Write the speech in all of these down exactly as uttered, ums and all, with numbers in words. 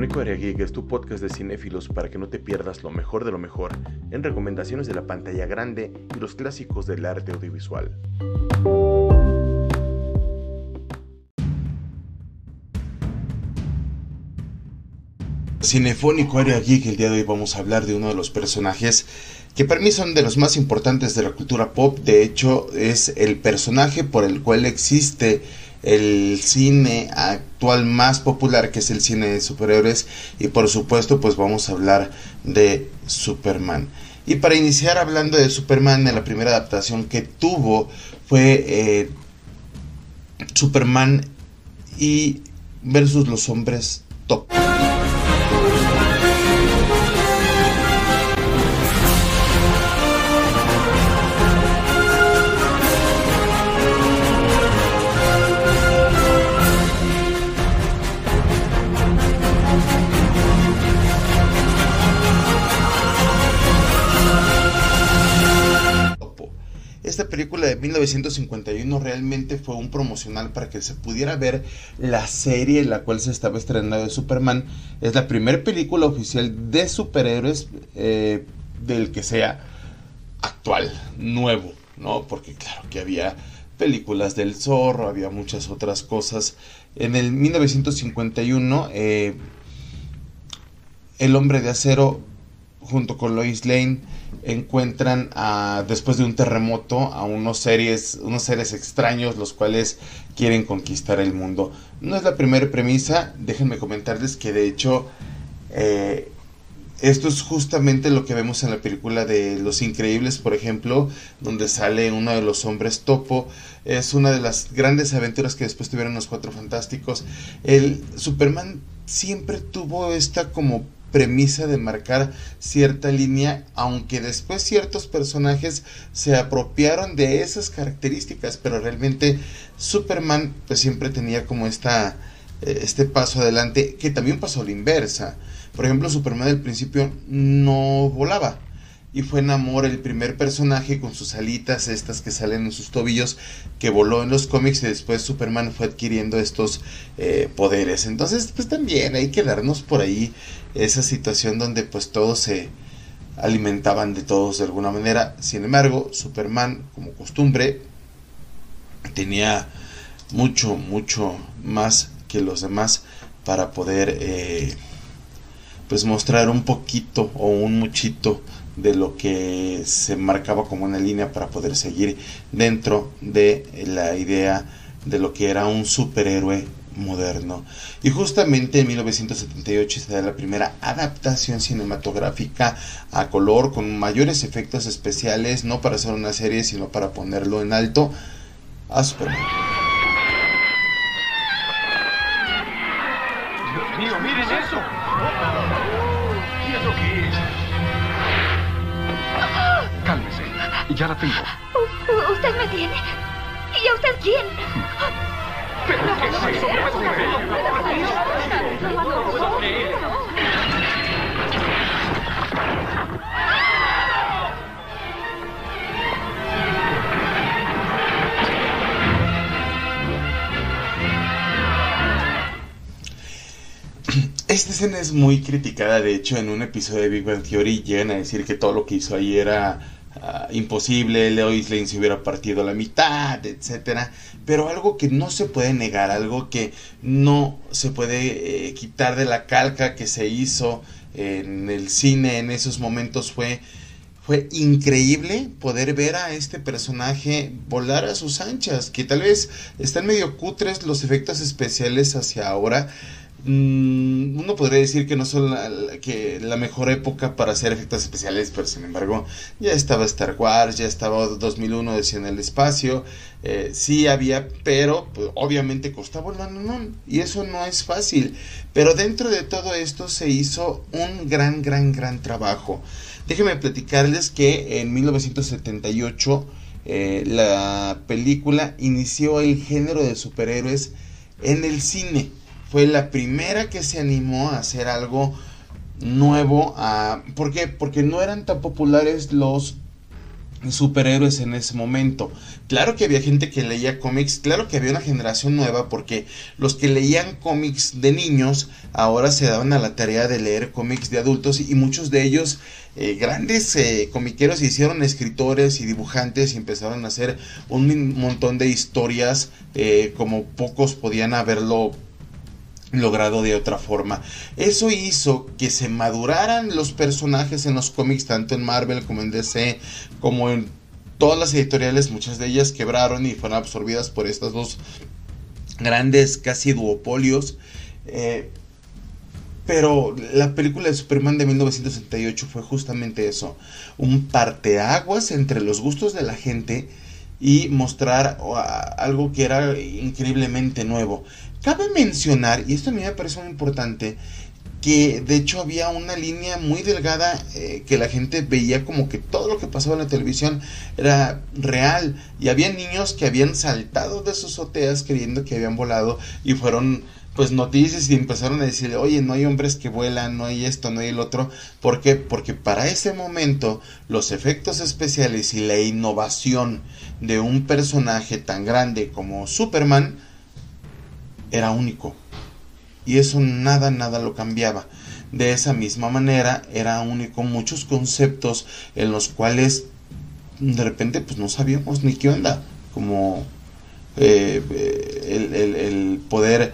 Sinefónico Área Geek es tu podcast de cinéfilos para que no te pierdas lo mejor de lo mejor en recomendaciones de la pantalla grande y los clásicos del arte audiovisual. Sinefónico Área Geek, el día de hoy vamos a hablar de uno de los personajes que para mí son de los más importantes de la cultura pop. De hecho, es el personaje por el cual existe el cine actual más popular, que es el cine de superhéroes, y por supuesto pues vamos a hablar de Superman. Y para iniciar hablando de Superman, la primera adaptación que tuvo fue eh, Superman y versus los hombres topo. Esta película de mil novecientos cincuenta y uno realmente fue un promocional para que se pudiera ver la serie en la cual se estaba estrenando de Superman. Es la primera película oficial de superhéroes eh, del que sea actual, nuevo, ¿no? Porque claro que había películas del Zorro, había muchas otras cosas. En el mil novecientos cincuenta y uno, eh, el Hombre de Acero junto con Lois Lane encuentran a, después de un terremoto a unos seres, unos seres extraños los cuales quieren conquistar el mundo. No es la primera premisa, déjenme comentarles que de hecho eh, esto es justamente lo que vemos en la película de Los Increíbles, por ejemplo, donde sale uno de los hombres topo. Es una de las grandes aventuras que después tuvieron los Cuatro Fantásticos. El Superman siempre tuvo esta como premisa de marcar cierta línea, aunque después ciertos personajes se apropiaron de esas características, pero realmente Superman pues siempre tenía como esta este paso adelante, que también pasó a la inversa. Por ejemplo, Superman al principio no volaba, y fue Namor el primer personaje con sus alitas estas que salen en sus tobillos que voló en los cómics, y después Superman fue adquiriendo estos eh, poderes. Entonces pues también hay que darnos por ahí esa situación donde pues todos se alimentaban de todos de alguna manera. Sin embargo, Superman, como costumbre, tenía mucho, mucho más que los demás para poder eh, pues mostrar un poquito o un muchito de lo que se marcaba como una línea para poder seguir dentro de la idea de lo que era un superhéroe moderno. Y justamente en mil novecientos setenta y ocho se da la primera adaptación cinematográfica a color con mayores efectos especiales, no para hacer una serie sino para ponerlo en alto a Superman. Dios mío, miren eso. ¿Qué es lo que es? Cálmese, ya la tengo. U ¿Usted me tiene? ¿Y a usted quién? ¿Pero qué es eso? ¿No puedo creer? ¡No puedo creer! Esta escena es muy criticada. De hecho, en un episodio de Big Bang Theory llegan a decir que todo lo que hizo ahí era uh, imposible, Lois Lane se hubiera partido a la mitad, etcétera. Pero algo que no se puede negar, algo que no se puede eh, quitar de la calca que se hizo en el cine en esos momentos fue fue increíble poder ver a este personaje volar a sus anchas, que tal vez están medio cutres los efectos especiales hacia ahora. Mm, uno podría decir que no son la, la, que la mejor época para hacer efectos especiales, pero sin embargo ya estaba Star Wars, ya estaba dos mil uno Odisea en el espacio, eh, sí había, pero pues, obviamente costaba la no, y eso no es fácil. Pero dentro de todo esto se hizo un gran, gran, gran trabajo. Déjenme platicarles que en mil novecientos setenta y ocho eh, la película inició el género de superhéroes en el cine. Fue la primera que se animó a hacer algo nuevo. A, ¿Por qué? Porque no eran tan populares los superhéroes en ese momento. Claro que había gente que leía cómics, claro que había una generación nueva, porque los que leían cómics de niños ahora se daban a la tarea de leer cómics de adultos, y muchos de ellos eh, grandes eh, comiqueros se hicieron escritores y dibujantes y empezaron a hacer un montón de historias eh, como pocos podían haberlo logrado de otra forma. Eso hizo que se maduraran los personajes en los cómics, tanto en Marvel como en D C, como en todas las editoriales. Muchas de ellas quebraron y fueron absorbidas por estas dos grandes casi duopolios. Eh, pero la película de Superman de mil novecientos sesenta y ocho fue justamente eso, un parteaguas entre los gustos de la gente y mostrar uh, algo que era increíblemente nuevo. Cabe mencionar, y esto a mí me parece muy importante, que de hecho había una línea muy delgada eh, que la gente veía como que todo lo que pasaba en la televisión era real, y había niños que habían saltado de sus azoteas creyendo que habían volado, y fueron pues noticias y empezaron a decirle, oye, no hay hombres que vuelan, no hay esto, no hay el otro. ¿Por qué? Porque para ese momento los efectos especiales y la innovación de un personaje tan grande como Superman era único, y eso nada, nada lo cambiaba. De esa misma manera era único muchos conceptos en los cuales de repente pues no sabíamos ni qué onda, como eh, el, el, el poder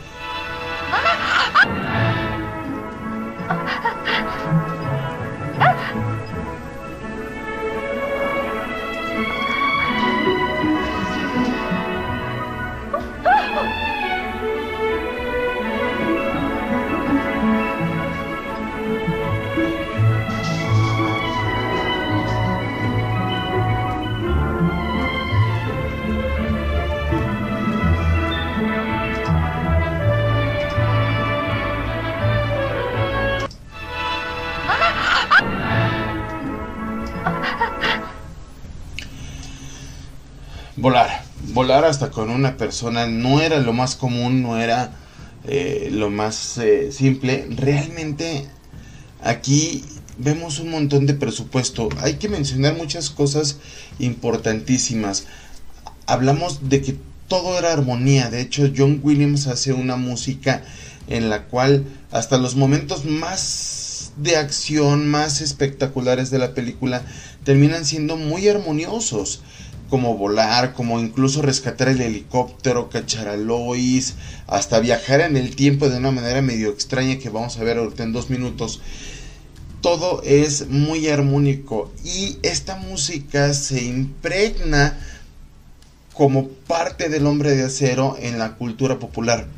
volar, volar hasta con una persona no era lo más común, no era eh, lo más eh, simple. Realmente aquí vemos un montón de presupuesto. Hay que mencionar muchas cosas importantísimas. Hablamos de que todo era armonía. De hecho, John Williams hace una música en la cual hasta los momentos más de acción, más espectaculares de la película, terminan siendo muy armoniosos, como volar, como incluso rescatar el helicóptero, cachar a Lois, hasta viajar en el tiempo de una manera medio extraña que vamos a ver ahorita en dos minutos. Todo es muy armónico, y esta música se impregna como parte del Hombre de Acero en la cultura popular,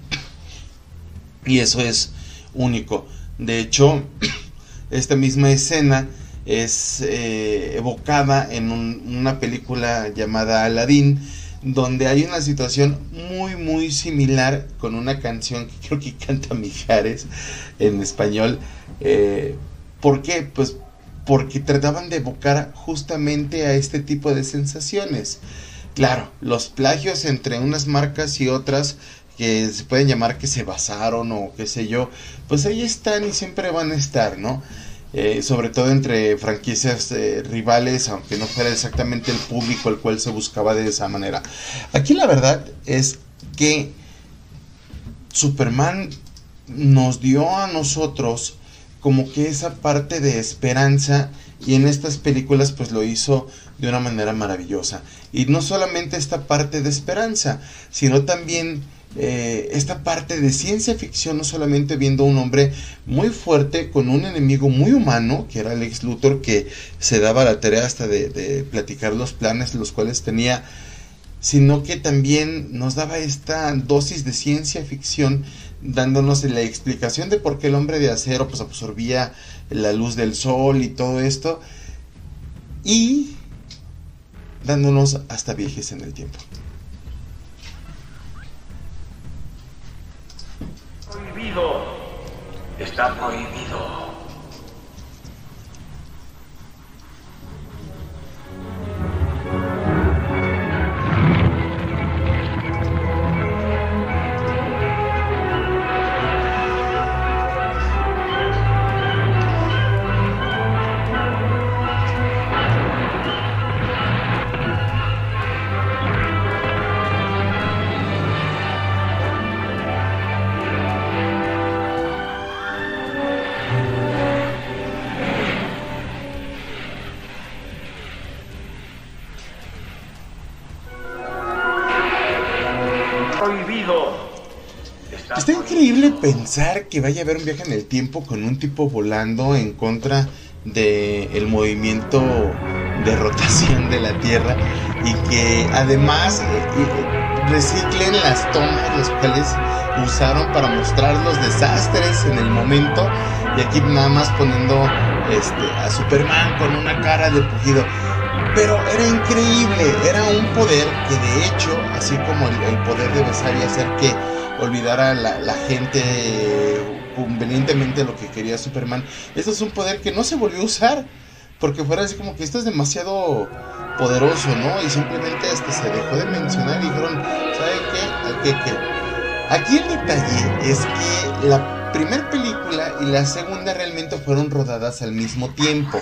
y eso es único. De hecho, esta misma escena es eh, evocada en un, una película llamada Aladdin, donde hay una situación muy muy similar con una canción que creo que canta Mijares en español. Eh, ¿Por qué? Pues porque trataban de evocar justamente a este tipo de sensaciones. Claro, los plagios entre unas marcas y otras que se pueden llamar que se basaron o qué sé yo, pues ahí están y siempre van a estar, ¿no? Eh, sobre todo entre franquicias eh, rivales, aunque no fuera exactamente el público el cual se buscaba de esa manera. Aquí la verdad es que Superman nos dio a nosotros como que esa parte de esperanza, y en estas películas pues lo hizo de una manera maravillosa. Y no solamente esta parte de esperanza, sino también Eh, esta parte de ciencia ficción, no solamente viendo a un hombre muy fuerte con un enemigo muy humano, que era Lex Luthor, que se daba la tarea hasta de, de platicar los planes los cuales tenía, sino que también nos daba esta dosis de ciencia ficción, dándonos la explicación de por qué el Hombre de Acero pues absorbía la luz del sol y todo esto, y dándonos hasta viajes en el tiempo. Prohibido. Está prohibido. increíble pensar que vaya a haber un viaje en el tiempo con un tipo volando en contra del movimiento de rotación de la Tierra, y que además eh, reciclen las tomas las cuales usaron para mostrar los desastres en el momento, y aquí nada más poniendo este, a Superman con una cara de pujido. Pero era increíble, era un poder que de hecho, así como el, el poder de besar y hacer que olvidara la, la gente convenientemente lo que quería Superman, eso es un poder que no se volvió a usar, porque fuera así como que esto es demasiado poderoso, ¿no? Y simplemente hasta se dejó de mencionar y dijeron, ¿saben qué? ¿Qué, qué? Aquí el detalle es que la primera película y la segunda realmente fueron rodadas al mismo tiempo,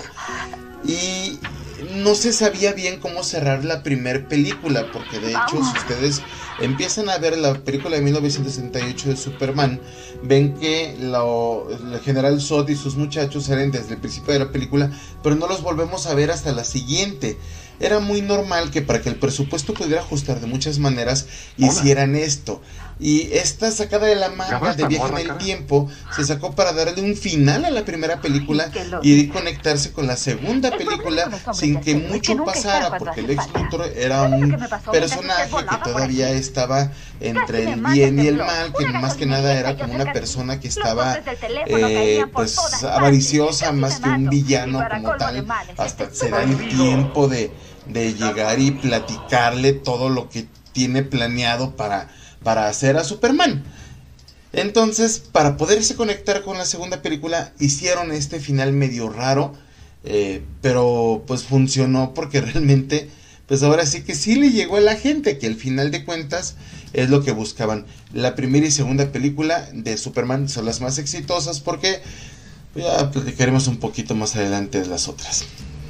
y no se sabía bien cómo cerrar la primera película, porque de hecho si ustedes empiezan a ver la película de mil novecientos sesenta y ocho de Superman, ven que lo, el general Zod y sus muchachos salen desde el principio de la película, pero no los volvemos a ver hasta la siguiente. Era muy normal que para que el presupuesto pudiera ajustar de muchas maneras hicieran esto. Y esta sacada de la manga de viaje en el tiempo se sacó para darle un final a la primera película y conectarse con la segunda película sin que mucho pasara, porque Lex Luthor era un personaje que todavía estaba entre el bien y el mal, que más que nada era como una persona que estaba eh, pues avariciosa más que un villano como tal. Hasta se da el tiempo de de llegar y platicarle todo lo que tiene planeado para, para hacer a Superman. Entonces, para poderse conectar con la segunda película, hicieron este final medio raro, eh, pero pues funcionó porque realmente, pues ahora sí que sí le llegó a la gente, que al final de cuentas es lo que buscaban. La primera y segunda película de Superman son las más exitosas, porque ya platicaremos un poquito más adelante de las otras.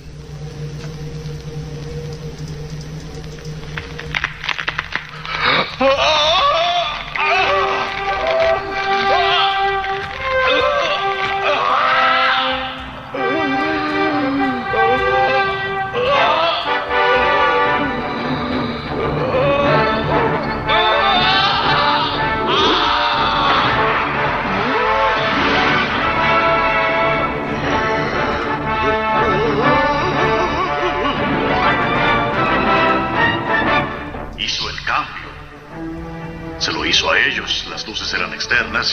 Se lo hizo a ellos, las luces eran externas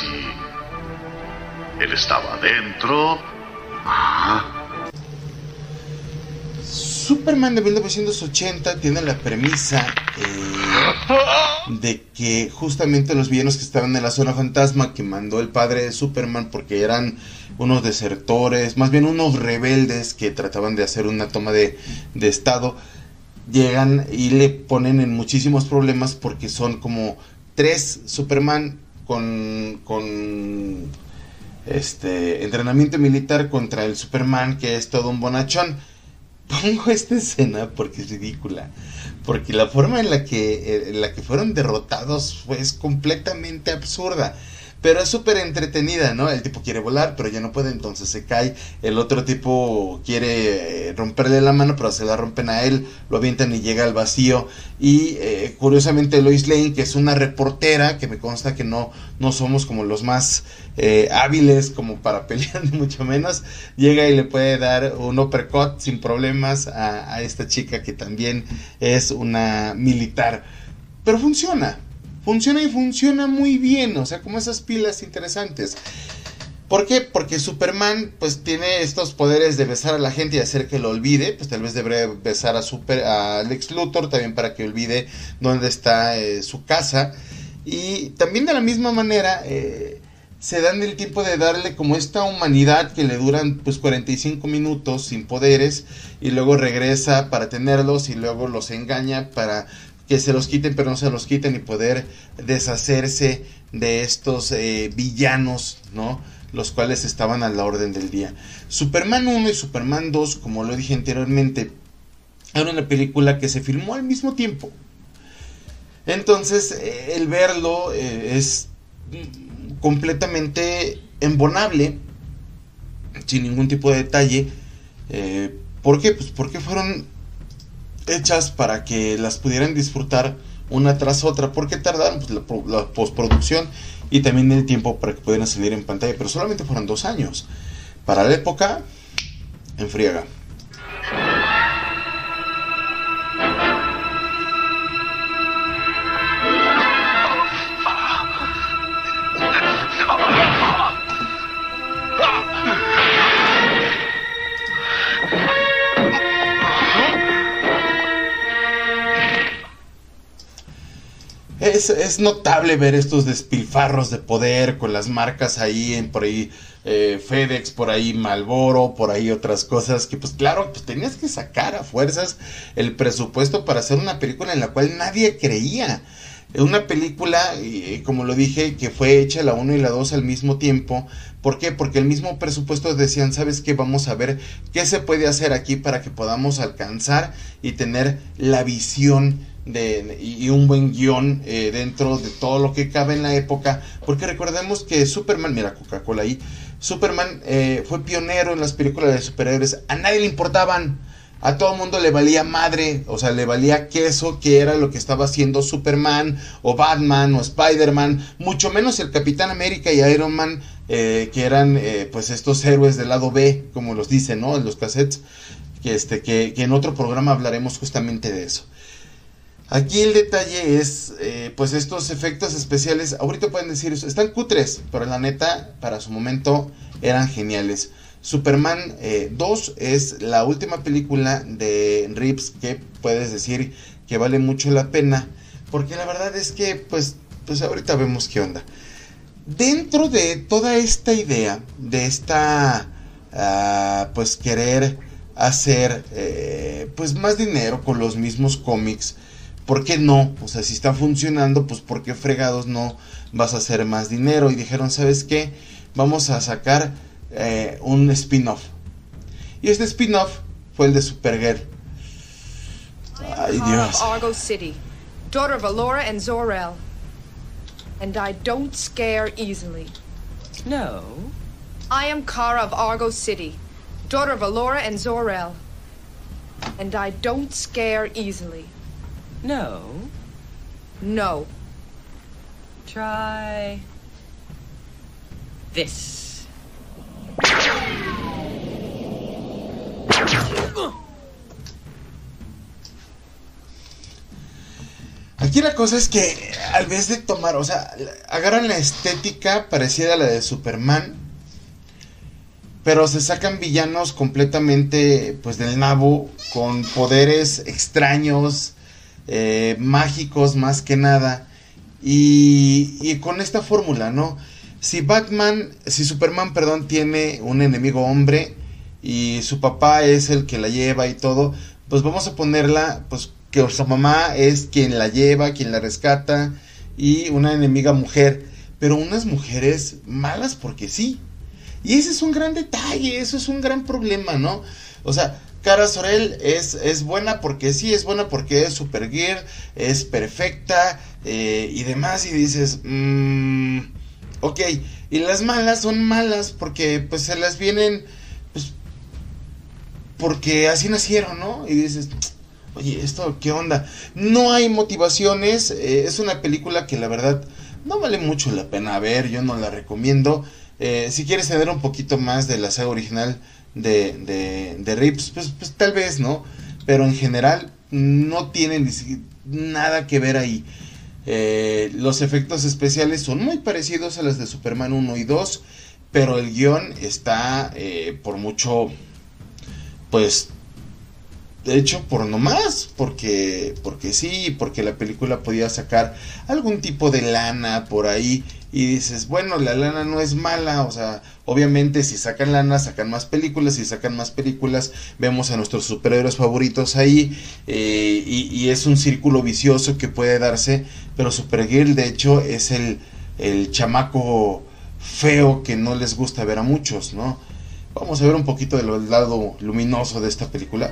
y él estaba adentro. Ah. Superman de mil novecientos ochenta tiene la premisa eh, de que justamente los villanos que estaban en la zona fantasma que mandó el padre de Superman, porque eran unos desertores, más bien unos rebeldes que trataban de hacer una toma de, de estado, llegan y le ponen en muchísimos problemas porque son como tres Superman con, con este entrenamiento militar contra el Superman que es todo un bonachón. Pongo esta escena porque es ridícula, porque la forma en la que, en la que fueron derrotados fue es completamente absurda, pero es súper entretenida, ¿no? El tipo quiere volar, pero ya no puede, entonces se cae. El otro tipo quiere romperle la mano, pero se la rompen a él, lo avientan y llega al vacío. Y eh, curiosamente Lois Lane, que es una reportera, que me consta que no, no somos como los más eh, hábiles como para pelear, ni mucho menos, llega y le puede dar un uppercut sin problemas a, a esta chica que también es una militar. Pero funciona. Funciona y funciona muy bien, o sea, como esas pilas interesantes. ¿Por qué? Porque Superman pues tiene estos poderes de besar a la gente y hacer que lo olvide. Pues tal vez debería besar a, Super, a Lex Luthor también para que olvide dónde está eh, su casa. Y también de la misma manera eh, se dan el tiempo de darle como esta humanidad que le duran pues cuarenta y cinco minutos sin poderes, y luego regresa para tenerlos y luego los engaña para que se los quiten pero no se los quiten y poder deshacerse de estos eh, villanos, ¿no? Los cuales estaban a la orden del día. Superman uno y Superman dos, como lo dije anteriormente, era una película que se filmó al mismo tiempo. Entonces eh, el verlo eh, es completamente embonable, sin ningún tipo de detalle. eh, ¿Por qué? Pues porque fueron hechas para que las pudieran disfrutar una tras otra. ¿Por qué tardaron? Pues la, la postproducción y también el tiempo para que pudieran salir en pantalla, pero solamente fueron dos años. Para la época, en friega. Es, es notable ver estos despilfarros de poder con las marcas ahí, en, por ahí eh, FedEx, por ahí Marlboro, por ahí otras cosas que pues claro, pues tenías que sacar a fuerzas el presupuesto para hacer una película en la cual nadie creía. Una película, eh, como lo dije, que fue hecha la uno y la dos al mismo tiempo. ¿Por qué? Porque el mismo presupuesto decían, ¿sabes qué? Vamos a ver qué se puede hacer aquí para que podamos alcanzar y tener la visión de, y, y un buen guión eh, dentro de todo lo que cabe en la época. Porque recordemos que Superman, mira Coca-Cola ahí, Superman eh, fue pionero en las películas de superhéroes. A nadie le importaban. A todo el mundo le valía madre, o sea, le valía queso que era lo que estaba haciendo Superman, o Batman, o Spider-Man, mucho menos el Capitán América y Iron Man, eh, que eran eh, pues estos héroes del lado B, como los dicen, ¿no? En los cassettes, que, este, que, que en otro programa hablaremos justamente de eso. Aquí el detalle es, eh, pues estos efectos especiales, ahorita pueden decir eso, están cutres, pero la neta, para su momento, eran geniales. Superman eh, dos es la última película de Reeves que puedes decir que vale mucho la pena, porque la verdad es que pues, pues ahorita vemos qué onda. Dentro de toda esta idea, de esta uh, pues querer hacer eh, pues más dinero con los mismos cómics, ¿por qué no? O sea, si está funcionando, pues ¿por qué fregados no vas a hacer más dinero? Y dijeron, ¿sabes qué? Vamos a sacar Eh, un spin-off. Y este spin-off fue el de Supergirl. Ay, Dios. Argo City, daughter of Alora and Zor-El. And I don't scare easily. No. I am Kara of Argo City, daughter of Alora and Zor-El. And I don't scare easily. No. No. Try this. Aquí la cosa es que al vez de tomar, o sea, agarran la estética parecida a la de Superman, pero se sacan villanos completamente pues del nabo, con poderes extraños, eh, mágicos más que nada, y, y con esta fórmula, ¿no? Si Batman, si Superman, perdón, tiene un enemigo hombre y su papá es el que la lleva y todo, pues vamos a ponerla, pues que su mamá es quien la lleva, quien la rescata, y una enemiga mujer, pero unas mujeres malas porque sí. Y ese es un gran detalle, eso es un gran problema, ¿no? O sea, Kara Zor-El es, es buena porque sí, es buena porque es Supergirl, es perfecta eh, y demás, y dices, mmm... ok, y las malas son malas porque pues se las vienen, pues, porque así nacieron, ¿no? Y dices, oye, ¿esto qué onda? No hay motivaciones, eh, es una película que la verdad no vale mucho la pena ver, yo no la recomiendo. Eh, si quieres tener un poquito más de la saga original de, de, de Reeves, pues, pues tal vez, ¿no? Pero en general no tienen nada que ver ahí. Eh, los efectos especiales son muy parecidos a los de Superman uno y dos, pero el guión está eh, por mucho, pues, hecho por nomás, porque, porque sí, porque la película podía sacar algún tipo de lana por ahí, y dices, bueno, la lana no es mala, o sea, obviamente si sacan lana, sacan más películas, si sacan más películas, vemos a nuestros superhéroes favoritos ahí, eh, y, y es un círculo vicioso que puede darse, pero Supergirl de hecho es el, el chamaco feo que no les gusta ver a muchos, ¿no? Vamos a ver un poquito del lado luminoso de esta película.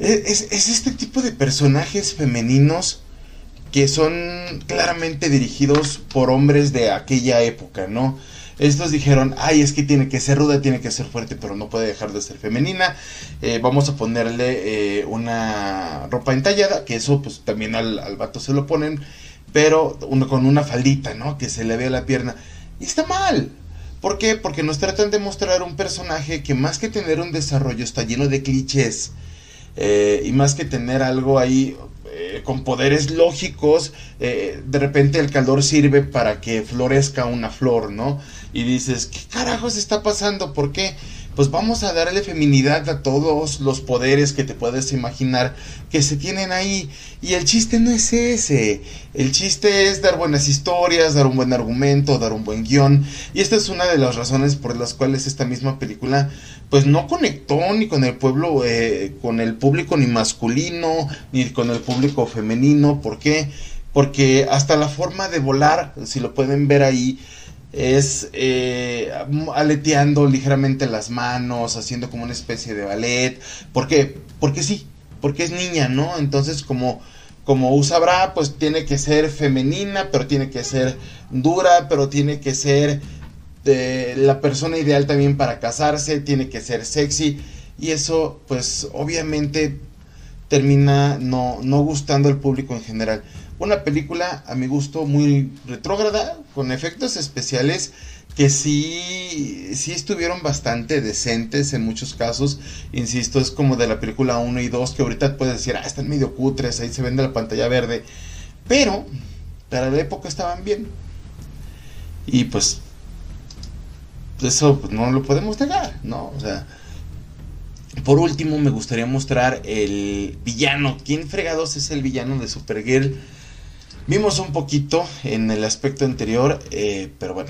Es, es este tipo de personajes femeninos que son claramente dirigidos por hombres de aquella época, ¿no? Estos dijeron, ay, es que tiene que ser ruda, tiene que ser fuerte, pero no puede dejar de ser femenina. Eh, vamos a ponerle eh, una ropa entallada, que eso pues también al, al vato se lo ponen, pero uno con una faldita, ¿no? Que se le vea la pierna. Y está mal. ¿Por qué? Porque nos tratan de mostrar un personaje que más que tener un desarrollo está lleno de clichés. Eh, y más que tener algo ahí eh, con poderes lógicos, eh, de repente el calor sirve para que florezca una flor, ¿no? Y dices, ¿qué carajos está pasando? ¿Por qué? Pues vamos a darle feminidad a todos los poderes que te puedes imaginar que se tienen ahí. Y el chiste no es ese. El chiste es dar buenas historias, dar un buen argumento, dar un buen guión. Y esta es una de las razones por las cuales esta misma película pues no conectó ni con el pueblo, eh, con el público ni masculino, ni con el público femenino. ¿Por qué? Porque hasta la forma de volar, si lo pueden ver ahí, es eh, aleteando ligeramente las manos, haciendo como una especie de ballet. ¿Por qué? Porque sí, porque es niña, ¿no? Entonces como, como usa bra, pues tiene que ser femenina, pero tiene que ser dura, pero tiene que ser eh, la persona ideal también para casarse, tiene que ser sexy. Y eso pues obviamente termina no, no gustando al público en general. Una película, a mi gusto, muy retrógrada, con efectos especiales que sí, sí estuvieron bastante decentes en muchos casos. Insisto, es como de la película uno y dos, que ahorita puedes decir, ah, están medio cutres, ahí se ven de la pantalla verde. Pero, para la época estaban bien. Y pues, eso pues, no lo podemos negar, ¿no? O sea, por último, me gustaría mostrar el villano. ¿Quién fregados es el villano de Supergirl? Vimos un poquito en el aspecto anterior, eh, pero bueno.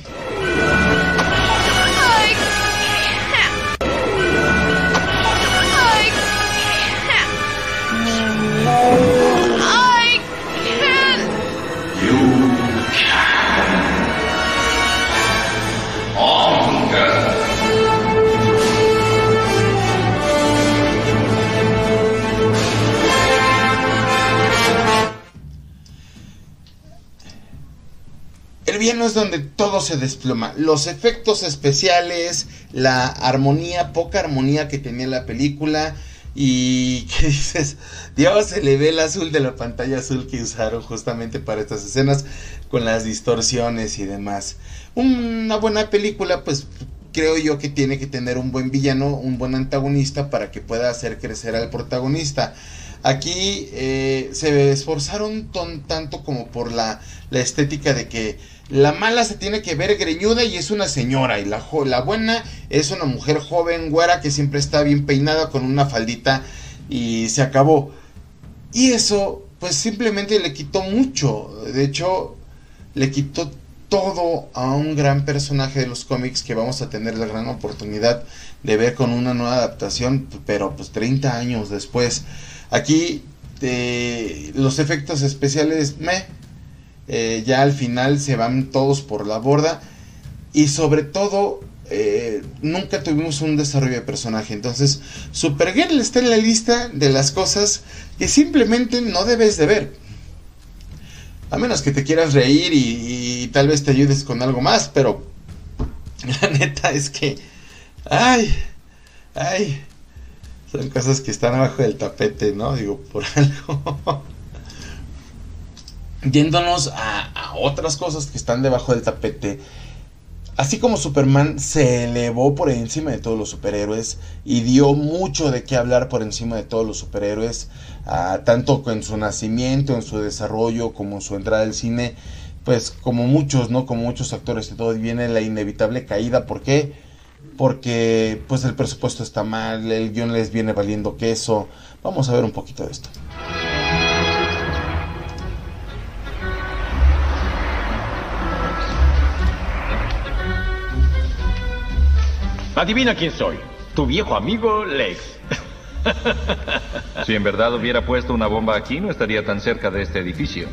El villano es donde todo se desploma. Los efectos especiales, la armonía, poca armonía que tenía la película. Y que dices, Dios, se le ve el azul de la pantalla azul que usaron justamente para estas escenas, con las distorsiones y demás. Una buena película, pues creo yo que tiene que tener un buen villano, un buen antagonista para que pueda hacer crecer al protagonista. Aquí eh, se esforzaron ton, tanto como por la, la estética de que la mala se tiene que ver greñuda y es una señora, y la, la buena es una mujer joven, güera, que siempre está bien peinada con una faldita, y se acabó. Y eso pues simplemente le quitó mucho. De hecho, le quitó todo a un gran personaje de los cómics que vamos a tener la gran oportunidad de ver con una nueva adaptación, pero pues treinta años después. Aquí eh, los efectos especiales me eh, ya al final se van todos por la borda, y sobre todo eh, nunca tuvimos un desarrollo de personaje. Entonces Supergirl está en la lista de las cosas que simplemente no debes de ver, a menos que te quieras reír y, y tal vez te ayudes con algo más, pero la neta es que ay, ay son cosas que están abajo del tapete, ¿no? Digo, por algo. Yéndonos a, a otras cosas que están debajo del tapete. Así como Superman se elevó por encima de todos los superhéroes y dio mucho de qué hablar por encima de todos los superhéroes, uh, tanto en su nacimiento, en su desarrollo, como en su entrada al cine, pues como muchos, ¿no? Como muchos actores y todo, viene la inevitable caída. ¿Por qué? Porque pues el presupuesto está mal, el guión les viene valiendo queso. Vamos a ver un poquito de esto. Adivina quién soy. Tu viejo amigo Lex. Si en verdad hubiera puesto una bomba aquí, no estaría tan cerca de este edificio.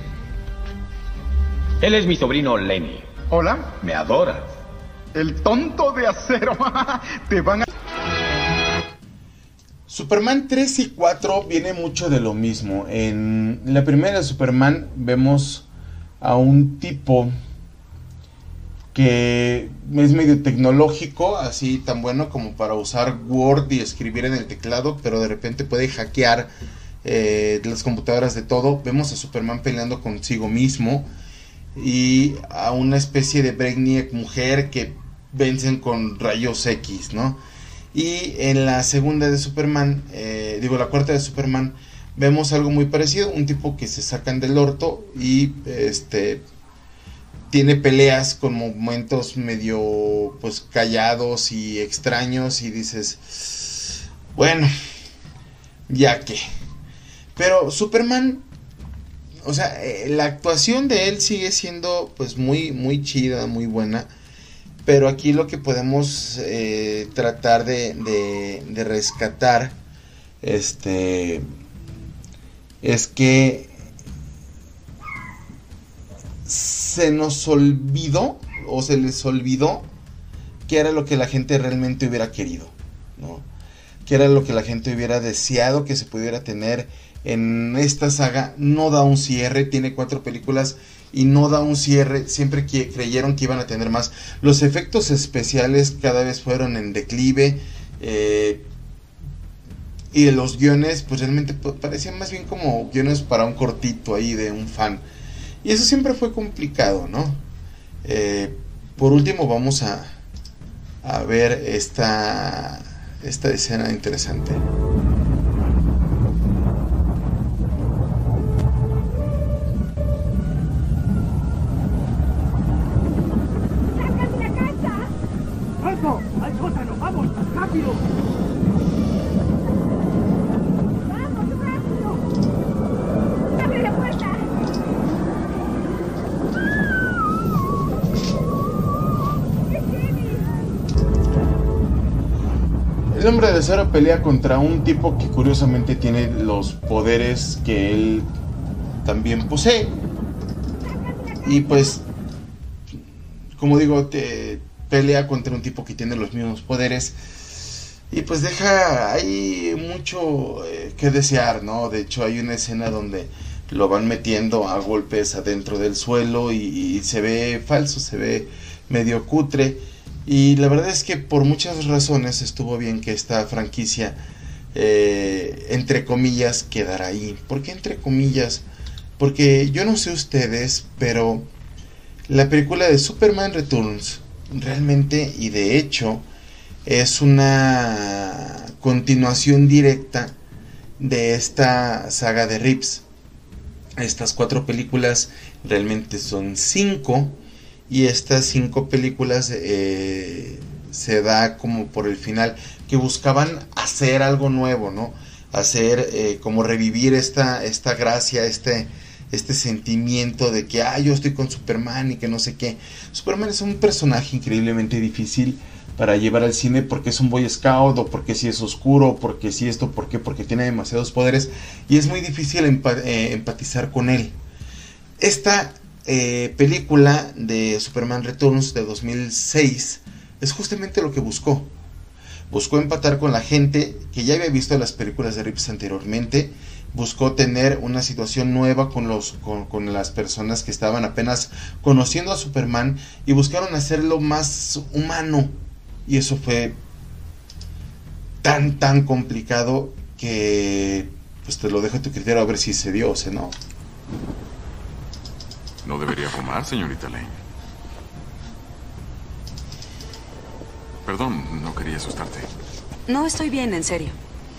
Él es mi sobrino Lenny. Hola. Me adora. El tonto de acero. Te van a... Superman tres y cuatro viene mucho de lo mismo. En la primera de Superman vemos a un tipo que es medio tecnológico, así tan bueno como para usar Word y escribir en el teclado, pero de repente puede hackear eh, las computadoras de todo. Vemos a Superman peleando consigo mismo y a una especie de Brainiac mujer que vencen con rayos X, ¿no? Y en la segunda de Superman, eh, digo la cuarta de Superman, vemos algo muy parecido, un tipo que se sacan del orto y este tiene peleas con momentos medio pues callados y extraños y dices, bueno, ya que. Pero Superman, o sea, eh, la actuación de él sigue siendo pues muy muy chida, muy buena. Pero aquí lo que podemos eh, tratar de, de, de rescatar este, es que se nos olvidó o se les olvidó qué era lo que la gente realmente hubiera querido, ¿no? Qué era lo que la gente hubiera deseado que se pudiera tener en esta saga. No da un cierre, tiene cuatro películas y no da un cierre. Siempre que creyeron que iban a tener más. Los efectos especiales cada vez fueron en declive, eh, y los guiones pues realmente parecían más bien como guiones para un cortito ahí de un fan, y eso siempre fue complicado, ¿no? Eh, por último vamos a, a ver esta, esta escena interesante. ¡Al sótano! ¡Vamos! ¡Rápido! ¡Vamos, rápido! ¡Abre la puerta! El Hombre de Acero pelea contra un tipo que curiosamente tiene los poderes que él también posee. Y pues, como digo, te... pelea contra un tipo que tiene los mismos poderes y pues deja ahí mucho eh, que desear, ¿no? De hecho hay una escena donde lo van metiendo a golpes adentro del suelo y, y se ve falso, se ve medio cutre, y la verdad es que por muchas razones estuvo bien que esta franquicia eh, entre comillas quedara ahí. ¿Por qué entre comillas? Porque yo no sé ustedes, pero la película de Superman Returns realmente y de hecho es una continuación directa de esta saga de Reeves. Estas cuatro películas realmente son cinco, y estas cinco películas eh, se da como por el final que buscaban hacer algo nuevo, ¿no? Hacer eh, como revivir esta, esta gracia, este este sentimiento de que, ah, yo estoy con Superman y que no sé qué. Superman es un personaje increíblemente difícil para llevar al cine porque es un Boy Scout, o porque si es oscuro, o porque si esto, porque porque tiene demasiados poderes, y es muy difícil empa eh, empatizar con él. Esta eh, película de Superman Returns de dos mil seis es justamente lo que buscó. Buscó empatar con la gente que ya había visto las películas de Reeves anteriormente. Buscó tener una situación nueva con, los, con, con las personas que estaban apenas conociendo a Superman, y buscaron hacerlo más humano, y eso fue tan tan complicado que pues te lo dejo a tu criterio a ver si se dio o se no. No debería fumar, señorita Lane. Perdón, no quería asustarte. No, estoy bien, en serio.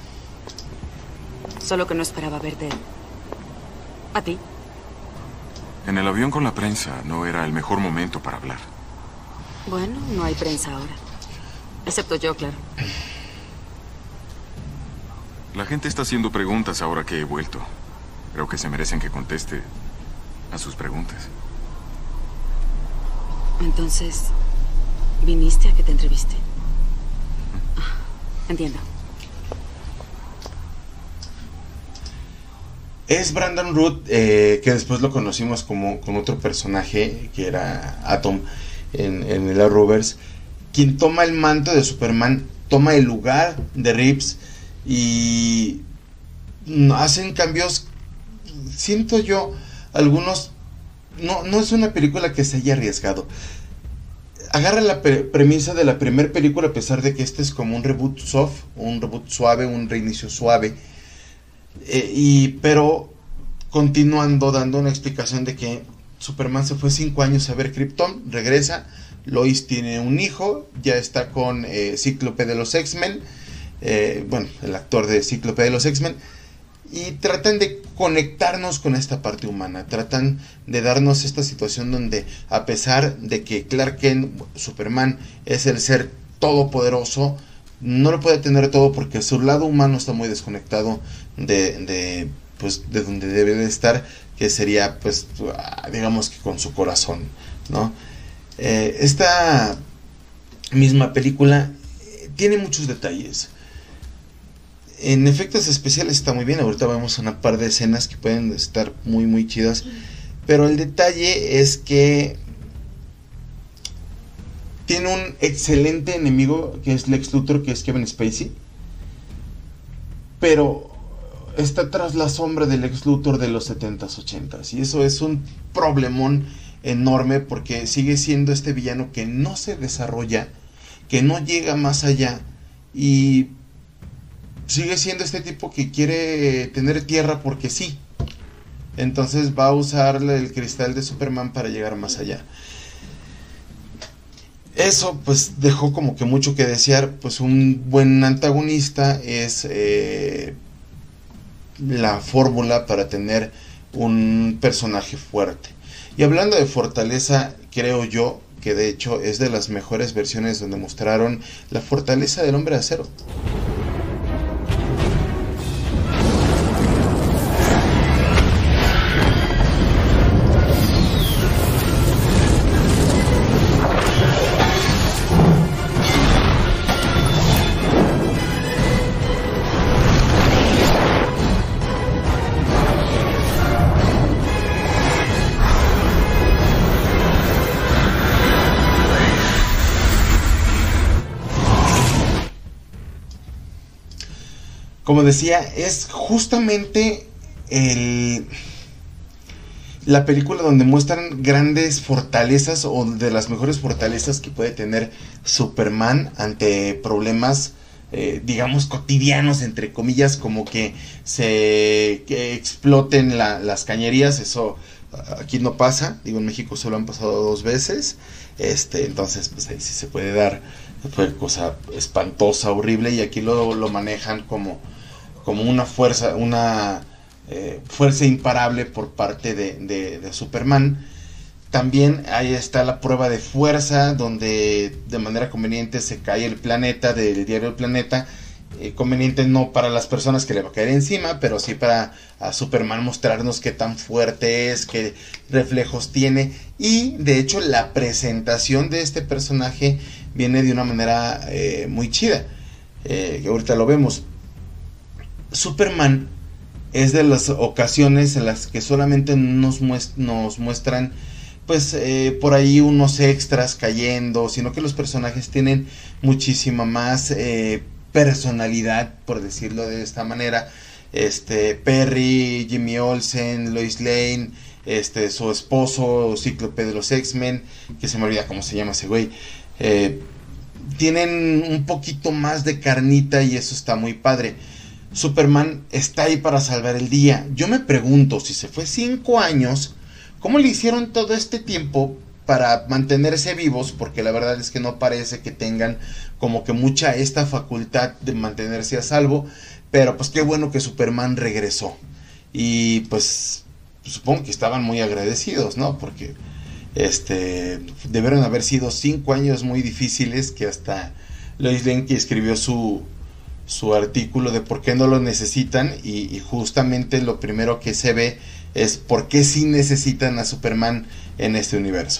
Solo que no esperaba verte a ti. En el avión con la prensa no era el mejor momento para hablar. Bueno, no hay prensa ahora. Excepto yo, claro. La gente está haciendo preguntas ahora que he vuelto. Creo que se merecen que conteste a sus preguntas. Entonces, ¿viniste a que te entreviste? Entiendo. Es Brandon Root, eh, que después lo conocimos como con otro personaje que era Atom en, en el Arrowverse, quien toma el manto de Superman, toma el lugar de Reeves y hacen cambios, siento yo, algunos, no, no es una película que se haya arriesgado. Agarra la pre premisa de la primera película, a pesar de que este es como un reboot soft, un reboot suave, un reinicio suave, eh, y pero continuando dando una explicación de que Superman se fue cinco años a ver Krypton, regresa, Lois tiene un hijo, ya está con eh, Cíclope de los X-Men, eh, bueno, el actor de Cíclope de los X-Men, y tratan de conectarnos con esta parte humana, tratan de darnos esta situación donde, a pesar de que Clark Kent, Superman, es el ser todopoderoso, no lo puede tener todo porque su lado humano está muy desconectado de, de, pues, de donde debe de estar, que sería, pues, digamos que con su corazón, ¿no? Eh, esta misma película eh, tiene muchos detalles. En efectos especiales está muy bien. Ahorita vemos una par de escenas que pueden estar muy muy chidas, pero el detalle es que tiene un excelente enemigo que es Lex Luthor, que es Kevin Spacey, pero está tras la sombra del Lex Luthor de los setentas, ochentas, y eso es un problemón enorme porque sigue siendo este villano que no se desarrolla, que no llega más allá, y sigue siendo este tipo que quiere tener tierra porque sí. Entonces va a usar el cristal de Superman para llegar más allá. Eso pues dejó como que mucho que desear. Pues un buen antagonista es eh, la fórmula para tener un personaje fuerte. Y hablando de fortaleza, creo yo que de hecho es de las mejores versiones donde mostraron la fortaleza del Hombre de Acero. Como decía, es justamente el, la película donde muestran grandes fortalezas, o de las mejores fortalezas que puede tener Superman ante problemas, eh, digamos, cotidianos, entre comillas, como que se que exploten la, las cañerías. Eso aquí no pasa, digo, en México solo han pasado dos veces, este, entonces pues ahí sí se puede dar, fue cosa espantosa, horrible, y aquí lo, lo manejan como como una fuerza, una eh, fuerza imparable por parte de, de, de Superman. También ahí está la prueba de fuerza, donde de manera conveniente se cae el planeta, del diario El Planeta, eh, conveniente no para las personas que le va a caer encima, pero sí para a Superman mostrarnos qué tan fuerte es, qué reflejos tiene, y de hecho la presentación de este personaje viene de una manera eh, muy chida, eh, que ahorita lo vemos. Superman es de las ocasiones en las que solamente nos, muest nos muestran pues eh, por ahí unos extras cayendo, sino que los personajes tienen muchísima más eh, personalidad, por decirlo de esta manera. Este Perry, Jimmy Olsen, Lois Lane, este su esposo, Cíclope de los X-Men, que se me olvida cómo se llama ese güey, eh, tienen un poquito más de carnita y eso está muy padre. Superman está ahí para salvar el día. Yo me pregunto, si se fue cinco años, ¿cómo le hicieron todo este tiempo para mantenerse vivos? Porque la verdad es que no parece que tengan como que mucha esta facultad de mantenerse a salvo. Pero pues qué bueno que Superman regresó. Y pues supongo que estaban muy agradecidos, ¿no? Porque este debieron haber sido cinco años muy difíciles, que hasta Lois Lane, que escribió su... su artículo de por qué no lo necesitan, y, y justamente lo primero que se ve es por qué sí necesitan a Superman en este universo.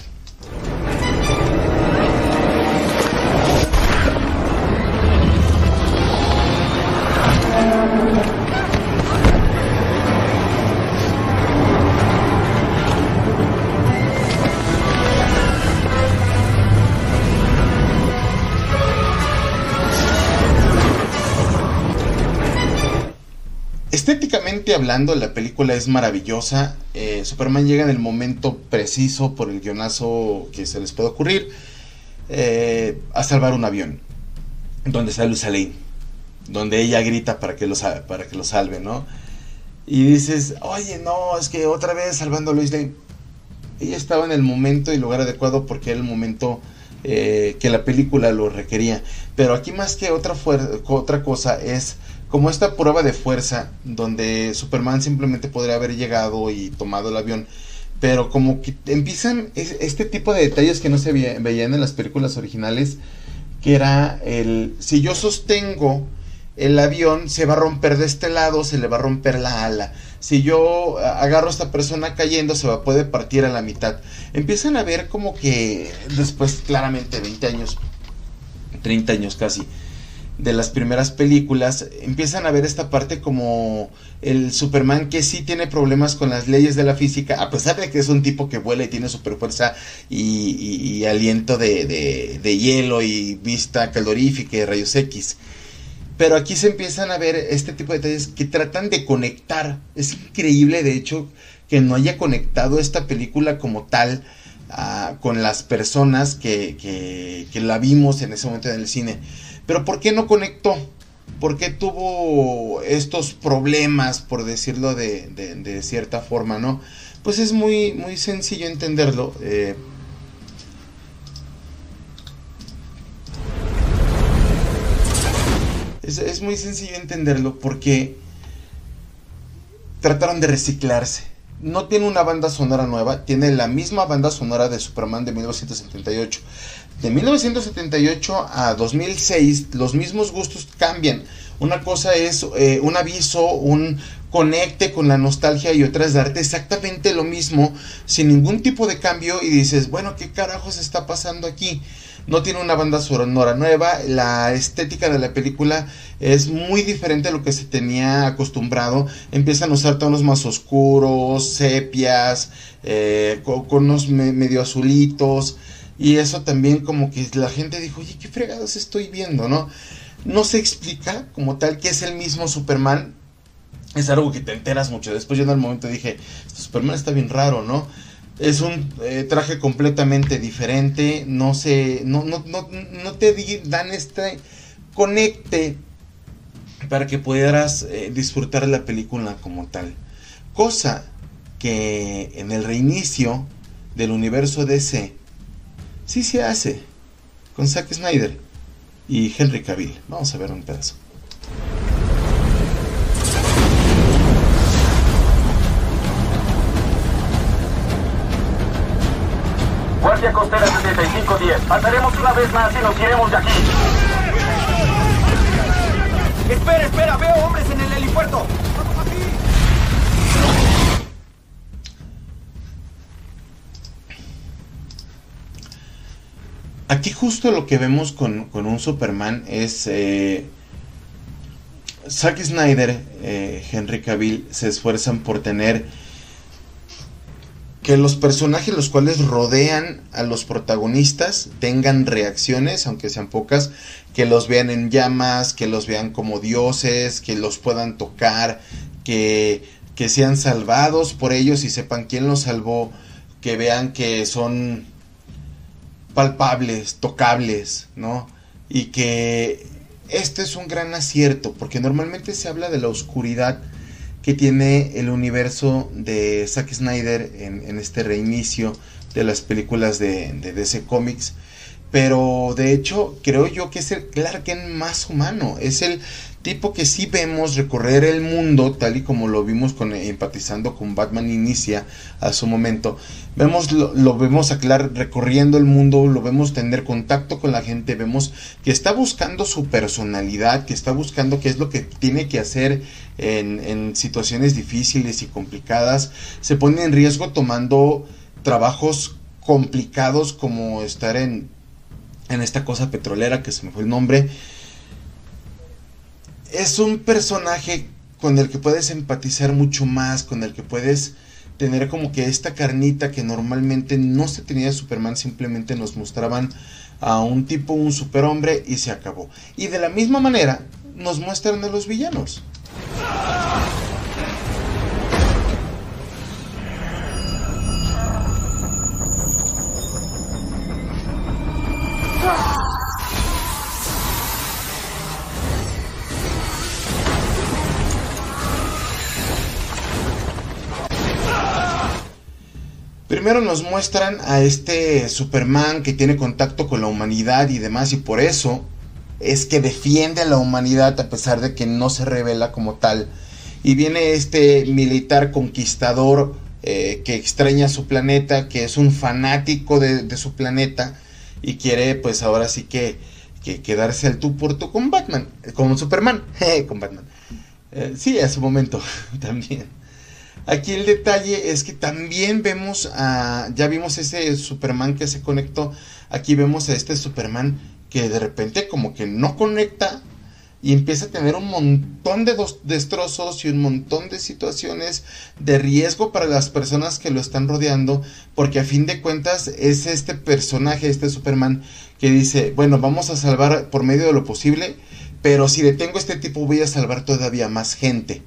Visualmente hablando, la película es maravillosa. eh, Superman llega en el momento preciso por el guionazo que se les puede ocurrir, eh, a salvar un avión donde está Lois Lane, donde ella grita para que lo, para que lo salve, ¿no? Y dices, oye, no, es que otra vez salvando a Lois Lane. Ella estaba en el momento y lugar adecuado porque era el momento eh, que la película lo requería. Pero aquí más que otra, otra cosa es como esta prueba de fuerza donde Superman simplemente podría haber llegado y tomado el avión. Pero como que empiezan este tipo de detalles que no se veían en las películas originales, que era el, si yo sostengo el avión, se va a romper de este lado, se le va a romper la ala. Si yo agarro a esta persona cayendo, se va a poder partir a la mitad. Empiezan a ver como que después, claramente, veinte años, treinta años casi, de las primeras películas, empiezan a ver esta parte como el Superman que sí tiene problemas con las leyes de la física, a pesar de que es un tipo que vuela y tiene super fuerza y, y, y aliento de, de, de hielo y vista calorífica y rayos X. Pero aquí se empiezan a ver este tipo de detalles que tratan de conectar. Es increíble, de hecho, que no haya conectado esta película como tal uh, con las personas que, que, que la vimos en ese momento en el cine. Pero ¿por qué no conectó? ¿Por qué tuvo estos problemas, por decirlo de, de, de cierta forma, no? Pues es muy, muy sencillo entenderlo. Eh, es, es muy sencillo entenderlo porque trataron de reciclarse. No tiene una banda sonora nueva, tiene la misma banda sonora de Superman de mil novecientos setenta y ocho. De mil novecientos setenta y ocho a dos mil seis, los mismos gustos cambian. Una cosa es eh, un aviso, un conecte con la nostalgia, y otra es darte exactamente lo mismo, sin ningún tipo de cambio, y dices, bueno, ¿qué carajos está pasando aquí? No tiene una banda sonora nueva, la estética de la película es muy diferente a lo que se tenía acostumbrado. Empiezan a usar tonos más oscuros, sepias, eh, con, con unos me, medio azulitos, y eso también como que la gente dijo, oye, ¿qué fregados estoy viendo, no? No se explica como tal que es el mismo Superman. Es algo que te enteras mucho. Después yo en el momento dije, Superman está bien raro, ¿no? Es un eh, traje completamente diferente. No sé, no, no, no, no te di, dan este conecte para que pudieras eh, disfrutar la película como tal. Cosa que en el reinicio del universo D C sí se hace con Zack Snyder y Henry Cavill. Vamos a ver un pedazo. Guardia Costera setenta y cinco diez. Pasaremos una vez más y nos iremos de aquí. Espera, espera, veo hombres en el helipuerto. Aquí justo lo que vemos con, con un Superman es eh, Zack Snyder, eh, Henry Cavill se esfuerzan por tener que los personajes los cuales rodean a los protagonistas tengan reacciones, aunque sean pocas, que los vean en llamas, que los vean como dioses, que los puedan tocar, que, que sean salvados por ellos y sepan quién los salvó, que vean que son palpables, tocables, ¿no? Y que este es un gran acierto, porque normalmente se habla de la oscuridad que tiene el universo de Zack Snyder en, en este reinicio de las películas de, de D C Comics, pero de hecho creo yo que es el Clark Kent más humano, es el tipo que sí vemos recorrer el mundo tal y como lo vimos con, empatizando con Batman Inicia a su momento. Vemos lo, lo vemos a Clark recorriendo el mundo, lo vemos tener contacto con la gente, vemos que está buscando su personalidad, que está buscando qué es lo que tiene que hacer en, en situaciones difíciles y complicadas. Se pone en riesgo tomando trabajos complicados como estar en, en esta cosa petrolera que se me fue el nombre. Es un personaje con el que puedes empatizar mucho más, con el que puedes tener como que esta carnita que normalmente no se tenía de Superman, simplemente nos mostraban a un tipo, un superhombre y se acabó. Y de la misma manera nos muestran a los villanos. Primero nos muestran a este Superman que tiene contacto con la humanidad y demás, y por eso es que defiende a la humanidad a pesar de que no se revela como tal. Y viene este militar conquistador eh, que extraña su planeta, que es un fanático de, de su planeta y quiere pues ahora sí que, que quedarse al tú por tú con Batman, con Superman, con Batman. Eh, sí, a su momento también. Aquí el detalle es que también vemos a, ya vimos ese Superman que se conectó, aquí vemos a este Superman que de repente como que no conecta y empieza a tener un montón de destrozos y un montón de situaciones de riesgo para las personas que lo están rodeando, porque a fin de cuentas es este personaje, este Superman, que dice, bueno, vamos a salvar por medio de lo posible, pero si detengo a este tipo voy a salvar todavía más gente.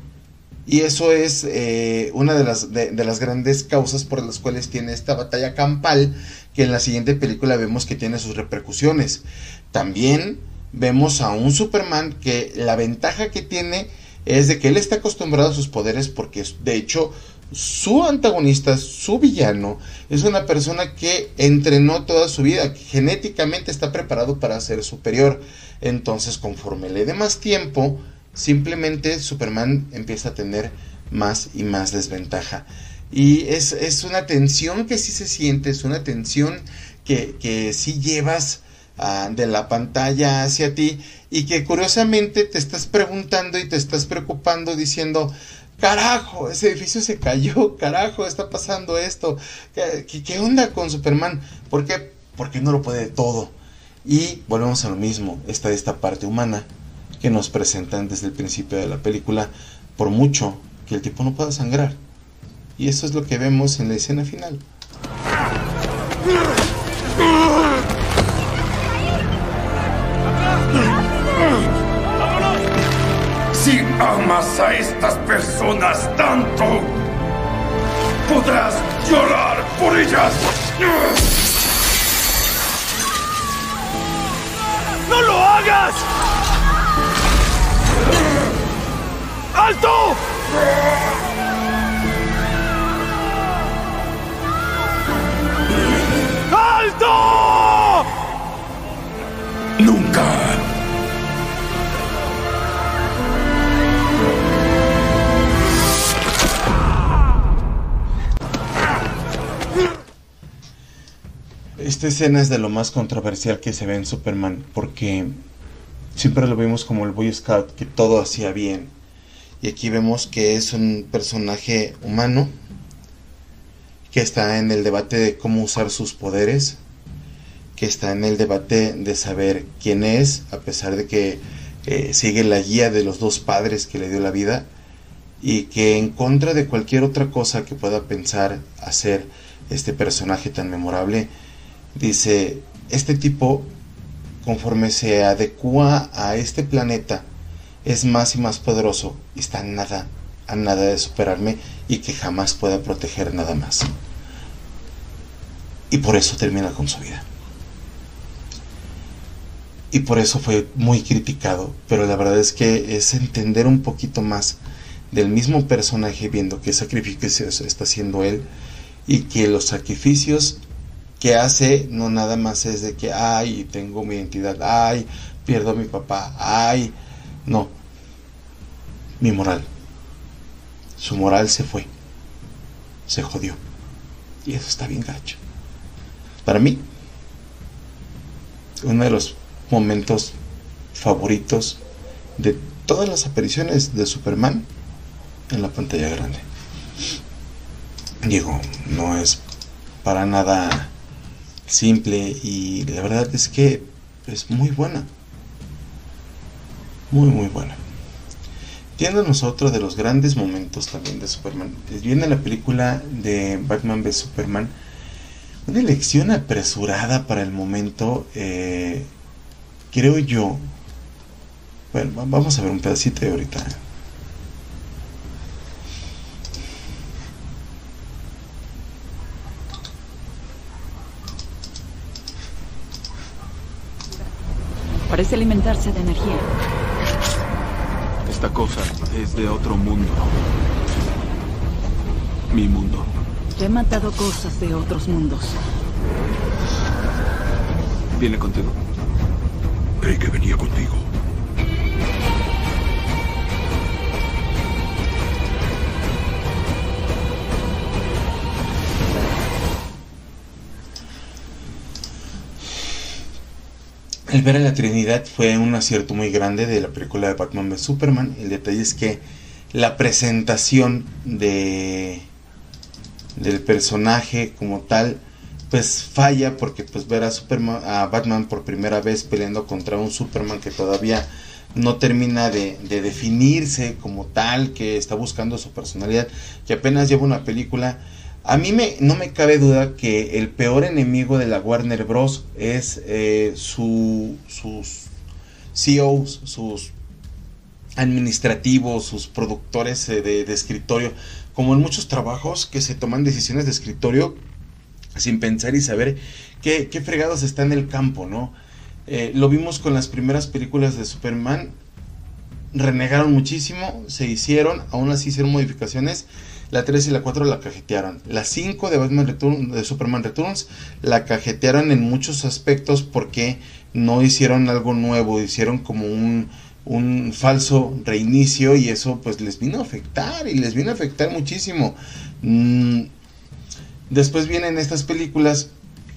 Y eso es eh, una de las, de, de las grandes causas por las cuales tiene esta batalla campal, que en la siguiente película vemos que tiene sus repercusiones. También vemos a un Superman que la ventaja que tiene es de que él está acostumbrado a sus poderes, porque de hecho su antagonista, su villano, es una persona que entrenó toda su vida, que genéticamente está preparado para ser superior. Entonces, conforme le dé más tiempo, simplemente Superman empieza a tener más y más desventaja. Y es, es una tensión que sí se siente, es una tensión que, que sí llevas uh, de la pantalla hacia ti, y que curiosamente te estás preguntando y te estás preocupando diciendo, carajo, ese edificio se cayó, carajo, está pasando esto, ¿qué, qué, qué onda con Superman? ¿Por qué? Porque no lo puede todo. Y volvemos a lo mismo, está esta parte humana que nos presentan desde el principio de la película, por mucho que el tipo no pueda sangrar. Y eso es lo que vemos en la escena final. Si amas a estas personas tanto, podrás llorar por ellas. ¡No lo hagas! ¡Alto! ¡Alto! Nunca. Esta escena es de lo más controversial que se ve en Superman, porque siempre lo vimos como el Boy Scout que todo hacía bien, y aquí vemos que es un personaje humano que está en el debate de cómo usar sus poderes, que está en el debate de saber quién es, a pesar de que eh, sigue la guía de los dos padres que le dio la vida, y que en contra de cualquier otra cosa que pueda pensar hacer este personaje tan memorable, dice, este tipo, conforme se adecua a este planeta, es más y más poderoso y está a nada, a nada de superarme, y que jamás pueda proteger nada más. Y por eso termina con su vida. Y por eso fue muy criticado, pero la verdad es que es entender un poquito más del mismo personaje, viendo qué sacrificios está haciendo él, y que los sacrificios que hace no nada más es de que, ay, tengo mi identidad, ay, pierdo a mi papá, ay, no, mi moral, su moral se fue, se jodió, y eso está bien gacho. Para mí, uno de los momentos favoritos de todas las apariciones de Superman en la pantalla grande. Digo, no es para nada simple, y la verdad es que es muy buena, muy muy buena. Tiéndonos otro de los grandes momentos también de Superman, viene la película de Batman v Superman, una elección apresurada para el momento, eh, creo yo. Bueno, vamos a ver un pedacito de ahorita. Parece alimentarse de energía. Esta cosa es de otro mundo. Mi mundo. Yo he matado cosas de otros mundos. ¿Viene contigo? Creí que venía contigo. El ver a la Trinidad fue un acierto muy grande de la película de Batman v Superman. El detalle es que la presentación de del personaje como tal pues falla, porque pues ver a Superman, a Batman por primera vez peleando contra un Superman que todavía no termina de, de definirse como tal, que está buscando su personalidad, que apenas lleva una película. A mí me, no me cabe duda que el peor enemigo de la Warner Bros. Es eh, su, sus C E Os, sus administrativos, sus productores eh, de, de escritorio, como en muchos trabajos que se toman decisiones de escritorio sin pensar y saber qué, qué fregados está en el campo, ¿no? Eh, lo vimos con las primeras películas de Superman, renegaron muchísimo, se hicieron, aún así hicieron modificaciones. La tres y la cuatro la cajetearon. La cinco de Batman Return, de Superman Returns, la cajetearon en muchos aspectos porque no hicieron algo nuevo, hicieron como un, un falso reinicio, y eso pues les vino a afectar, y les vino a afectar muchísimo. Mm, después vienen estas películas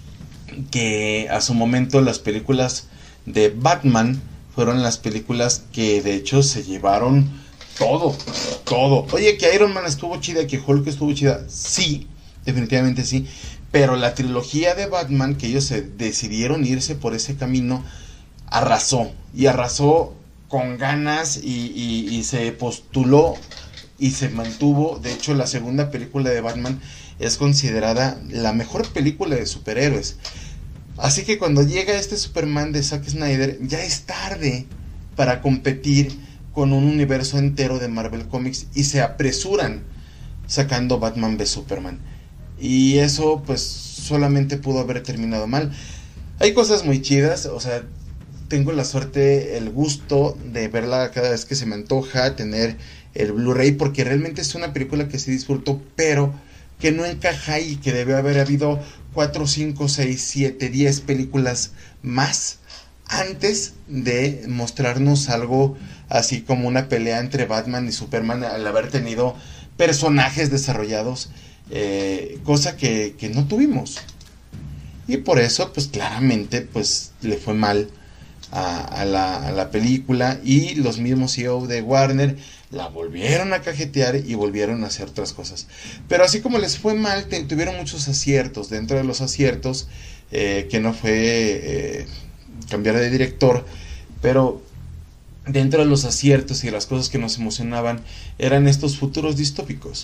que a su momento, las películas de Batman fueron las películas que de hecho se llevaron todo, todo. Oye, que Iron Man estuvo chida, que Hulk estuvo chida, sí, definitivamente sí, pero la trilogía de Batman, que ellos se decidieron irse por ese camino, arrasó, y arrasó con ganas, y, y, y se postuló y se mantuvo. De hecho, la segunda película de Batman es considerada la mejor película de superhéroes. Así que cuando llega este Superman de Zack Snyder, ya es tarde para competir con un universo entero de Marvel Comics, y se apresuran sacando Batman v Superman, y eso pues solamente pudo haber terminado mal. Hay cosas muy chidas, o sea, tengo la suerte, el gusto de verla cada vez que se me antoja, tener el Blu-ray, porque realmente es una película que sí disfruto, pero que no encaja ahí, que debe haber habido cuatro, cinco, seis, siete, diez películas más antes de mostrarnos algo así como una pelea entre Batman y Superman, al haber tenido personajes desarrollados, eh, cosa que, que no tuvimos. Y por eso, pues claramente, pues le fue mal a, a, la, a la película, y los mismos C E O de Warner la volvieron a cajetear y volvieron a hacer otras cosas. Pero así como les fue mal, te, tuvieron muchos aciertos. Dentro de los aciertos, eh, que no fue eh, cambiar de director, pero dentro de los aciertos y de las cosas que nos emocionaban eran estos futuros distópicos.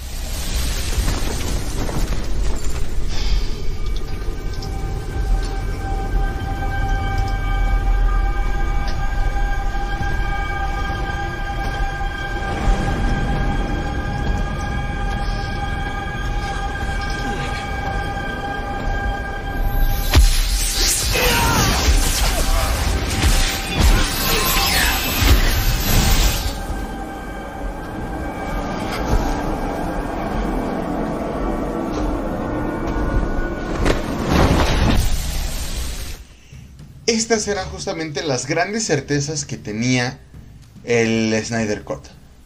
Estas eran justamente las grandes certezas que tenía el Snyder Cut.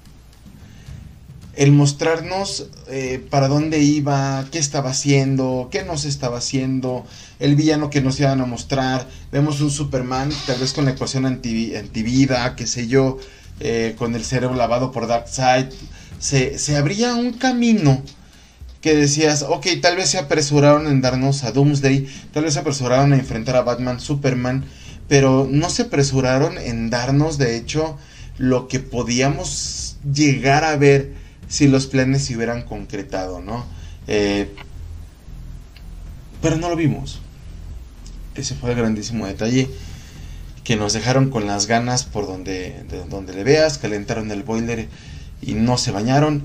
El mostrarnos eh, para dónde iba, qué estaba haciendo, qué no se estaba haciendo, el villano que nos iban a mostrar. Vemos un Superman, tal vez con la ecuación anti, antivida, qué sé yo, eh, con el cerebro lavado por Darkseid. Se, se abría un camino que decías, ok, tal vez se apresuraron en darnos a Doomsday, tal vez se apresuraron a enfrentar a Batman, Superman, pero no se apresuraron en darnos, de hecho, lo que podíamos llegar a ver si los planes se hubieran concretado, ¿no? Eh, pero no lo vimos. Ese fue el grandísimo detalle, que nos dejaron con las ganas por donde, de donde le veas, calentaron el boiler y no se bañaron.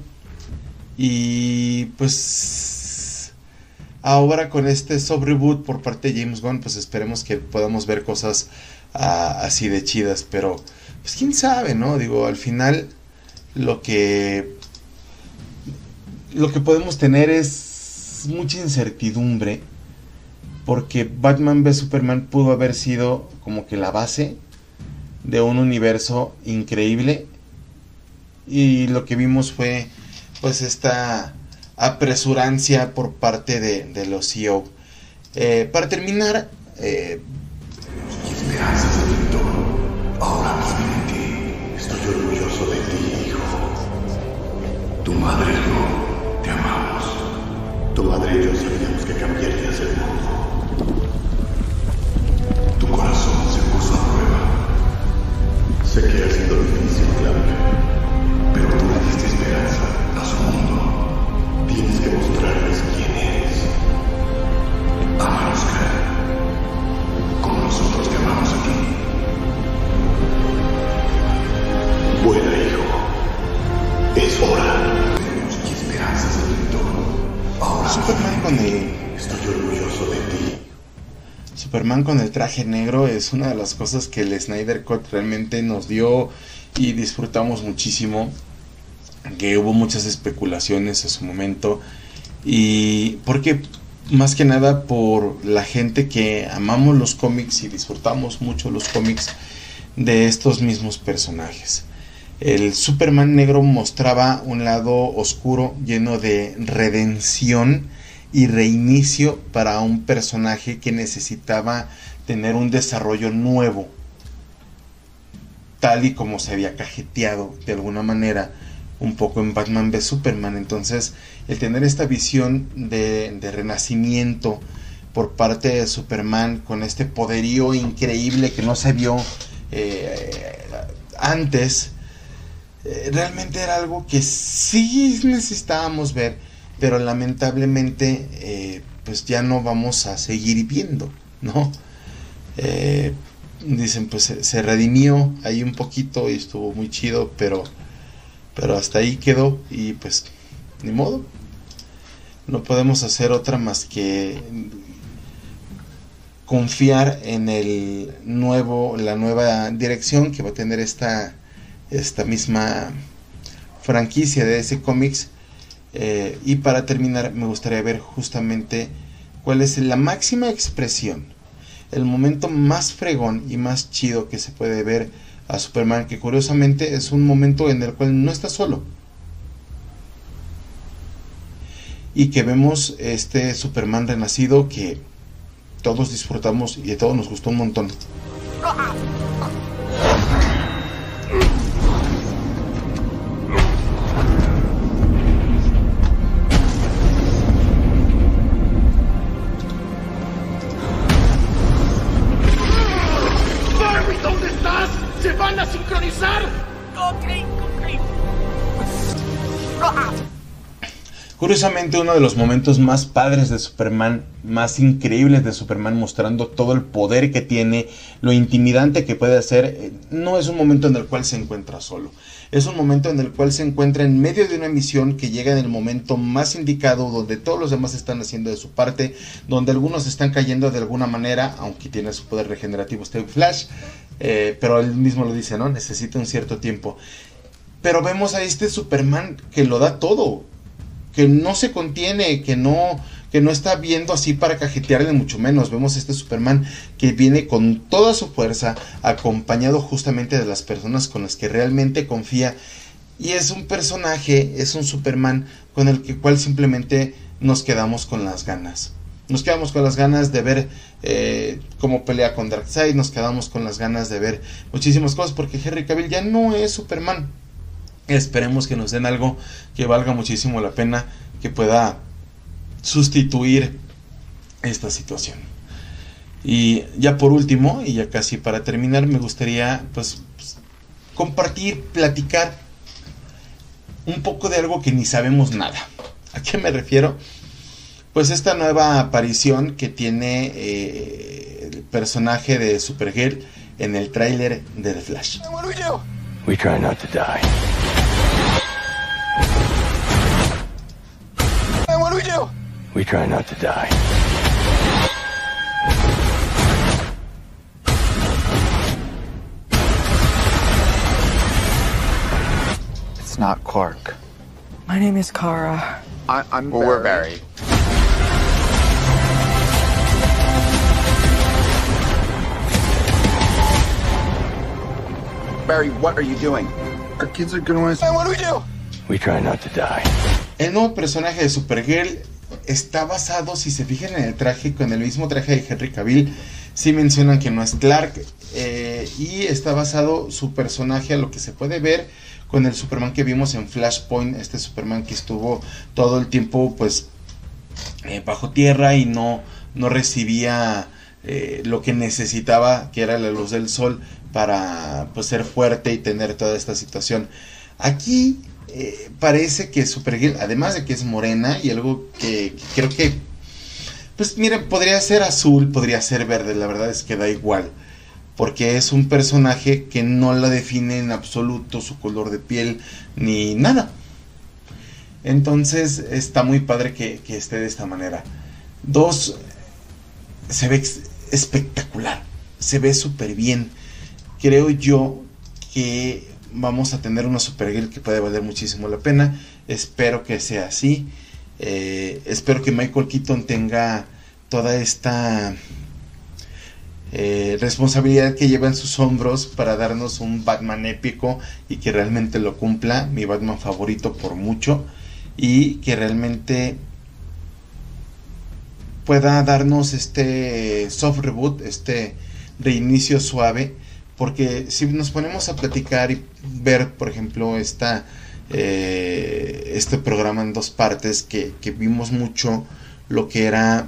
Y pues ahora con este soft reboot por parte de James Gunn, pues esperemos que podamos ver cosas uh, así de chidas, pero pues quién sabe, ¿no? Digo, al final lo que lo que podemos tener es es mucha incertidumbre, porque Batman v Superman pudo haber sido como que la base de un universo increíble, y lo que vimos fue pues esta apresurancia por parte de, de los C E O. Eh, para terminar, eh, ahora estoy en ti. Estoy orgulloso de ti, hijo. Tu madre y yo te amamos. Tu madre y yo sabíamos que cambiarías el mundo. Tu corazón se puso a prueba. Sé que ha sido difícil, Clark, pero tú le diste esperanza a su mundo. Tienes que mostrarles quién eres. Ámanos, Clark, como nosotros te amamos a ti. Buena, hijo. Es hora. Tenemos esperanzas del entorno. Ahora Superman con el... Estoy orgulloso de ti. Superman con el traje negro es una de las cosas que el Snyder Cut realmente nos dio y disfrutamos muchísimo. Que hubo muchas especulaciones en su momento. Y porque más que nada por la gente que amamos los cómics y disfrutamos mucho los cómics de estos mismos personajes. El Superman negro mostraba un lado oscuro lleno de redención y reinicio para un personaje que necesitaba tener un desarrollo nuevo, tal y como se había cajeteado de alguna manera un poco en Batman v Superman. Entonces, el tener esta visión de, de renacimiento por parte de Superman con este poderío increíble que no se vio eh, antes, eh, realmente era algo que sí necesitábamos ver, pero lamentablemente eh, pues ya no vamos a seguir viendo, ¿no? Eh, dicen, pues se, se redimió ahí un poquito y estuvo muy chido, pero pero hasta ahí quedó y pues ni modo, no podemos hacer otra más que confiar en el nuevo, la nueva dirección que va a tener esta, esta misma franquicia de D C Comics. Eh, y para terminar, me gustaría ver justamente cuál es la máxima expresión, el momento más fregón y más chido que se puede ver a Superman, que curiosamente es un momento en el cual no está solo, y que vemos este Superman renacido que todos disfrutamos y a todos nos gustó un montón. Barry, ¿dónde estás? ¡Se van a sincronizar! Ok, ok. Curiosamente, uno de los momentos más padres de Superman, más increíbles de Superman, mostrando todo el poder que tiene, lo intimidante que puede hacer, no es un momento en el cual se encuentra solo. Es un momento en el cual se encuentra en medio de una misión que llega en el momento más indicado, donde todos los demás están haciendo de su parte, donde algunos están cayendo de alguna manera, aunque tiene su poder regenerativo este Flash, eh, pero él mismo lo dice, ¿no? Necesita un cierto tiempo. Pero vemos a este Superman que lo da todo, que no se contiene, que no, que no está viendo así para cajetearle, mucho menos. Vemos a este Superman que viene con toda su fuerza, acompañado justamente de las personas con las que realmente confía, y es un personaje, es un Superman con el que, cual simplemente nos quedamos con las ganas. Nos quedamos con las ganas de ver eh, cómo pelea con Darkseid, nos quedamos con las ganas de ver muchísimas cosas, porque Henry Cavill ya no es Superman. Esperemos que nos den algo que valga muchísimo la pena, que pueda sustituir esta situación. Y ya por último, y ya casi para terminar, me gustaría pues, pues compartir, platicar un poco de algo que ni sabemos nada. ¿A qué me refiero? Pues esta nueva aparición que tiene eh, el personaje de Supergirl en el tráiler de The Flash. We try not to die. And what do we do? We try not to die. It's not Clark. My name is Kara. I, I'm well, Barry. we're Barry. Barry, what are you doing? Our kids are gonna... Man, what do we do? We try not to die. El nuevo personaje de Supergirl está basado, si se fijan en el traje, con el mismo traje de Henry Cavill. Sí mencionan que no es Clark, eh, y está basado su personaje, a lo que se puede ver, con el Superman que vimos en Flashpoint, este Superman que estuvo todo el tiempo pues eh, bajo tierra y no, no recibía eh, lo que necesitaba, que era la luz del sol, para pues ser fuerte y tener toda esta situación. Aquí eh, parece que Supergirl, además de que es morena, y algo que, que creo que, pues miren, podría ser azul, podría ser verde, la verdad es que da igual, porque es un personaje que no la define en absoluto su color de piel ni nada. Entonces está muy padre que, que esté de esta manera. Dos, se ve espectacular, se ve súper bien. Creo yo que vamos a tener una Supergirl que puede valer muchísimo la pena. Espero que sea así. Eh, espero que Michael Keaton tenga toda esta eh, responsabilidad que lleva en sus hombros para darnos un Batman épico y que realmente lo cumpla, mi Batman favorito por mucho, y que realmente pueda darnos este soft reboot, este reinicio suave, porque si nos ponemos a platicar y ver, por ejemplo, esta, eh, este programa en dos partes, que, que vimos mucho lo que era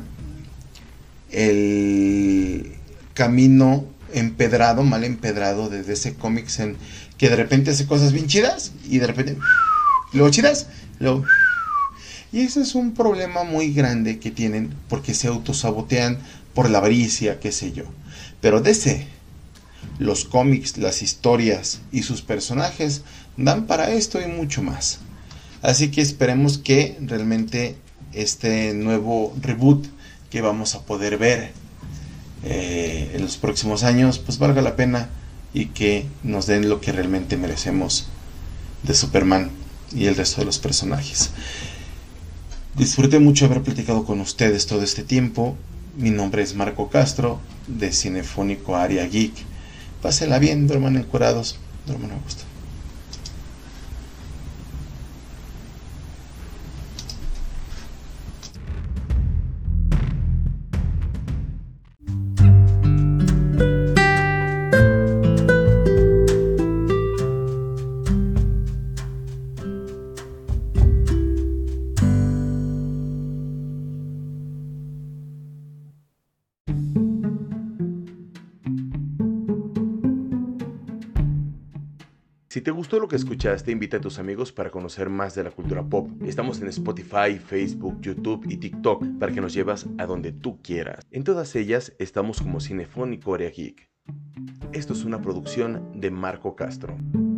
el camino empedrado, mal empedrado de D C Comics, en que de repente hace cosas bien chidas y de repente luego chidas, luego, y ese es un problema muy grande que tienen, porque se autosabotean por la avaricia, qué sé yo. Pero D C, los cómics, las historias y sus personajes dan para esto y mucho más. Así que esperemos que realmente este nuevo reboot que vamos a poder ver eh, en los próximos años pues valga la pena y que nos den lo que realmente merecemos de Superman y el resto de los personajes. Disfruté mucho haber platicado con ustedes todo este tiempo. Mi nombre es Marco Castro, de Cinefónico Área Geek. Pásenla bien, duerman encuerados, duerman a gusto. Si te gustó lo que escuchaste, invita a tus amigos para conocer más de la cultura pop. Estamos en Spotify, Facebook, YouTube y TikTok para que nos llevas a donde tú quieras. En todas ellas estamos como Cinefónico Área Geek. Esto es una producción de Marco Castro.